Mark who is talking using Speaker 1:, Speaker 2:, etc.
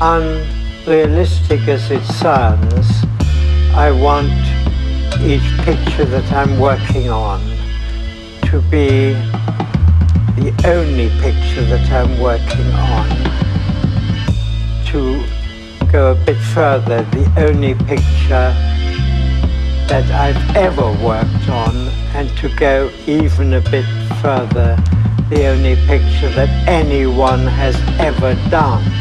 Speaker 1: unrealistic as it sounds, I want each picture that I'm working on to be the only picture that I'm working on. To go a bit further, the only picture that I've ever worked on, and to go even a bit further, the only picture that anyone has ever done.